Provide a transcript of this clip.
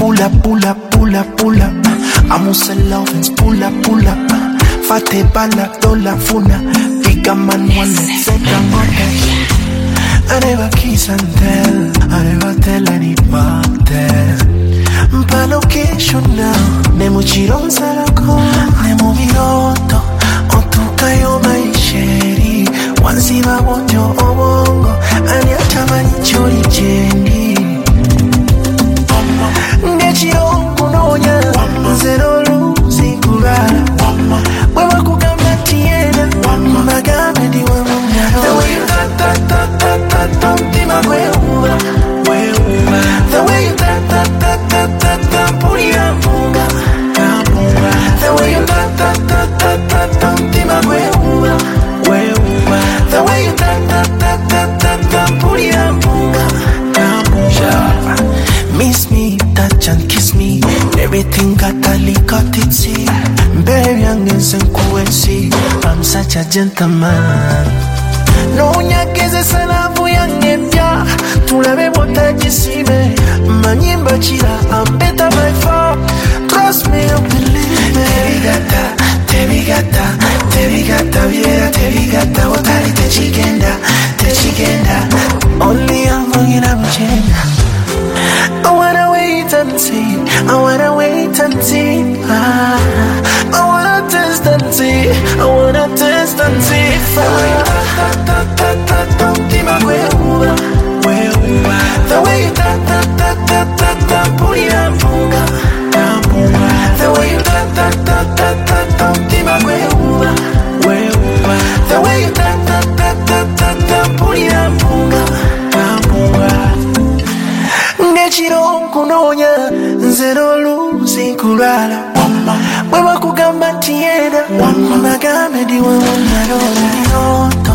pull up, pull up, pull up, pull up. Amuse lovins, pull up, pull up. Fate bala, dola funa. Bigger man wanna take a money. I never kiss and tell, I never tell anybody. Pa location now, nemo chiron sarako, nemo miroto, otukayo maisheri. Wansi mabonjo obongo, anyata manichori jendi. Nechiro kunonya, zero luzi kurara. Wewa kugamba tiena, magame di wamunyaro. The way you ta tima wewa. The way you ta puria munga. The way you ta tima wewa. The way you ta puria munga. Miss me, touch and kiss me. Everything got a lick out it see. Very young and senkuency. I'm such a gentleman. No nyakeze salavu yangebya. Tulebe botajisime. Manyimba chira, I'm better by far. Trust me, I believe me. Terigata, viera, terigata. Watari techigenda. Only I'm bringing up a I wanna wait and see. I wanna wait and see. I wanna test and see. I wanna test and see. The way you the way you put it up, the way you the way you put it up. Nechiro kunonya, zero luzi kurala. Wewa kugamba tiena, magame di wamunyaro.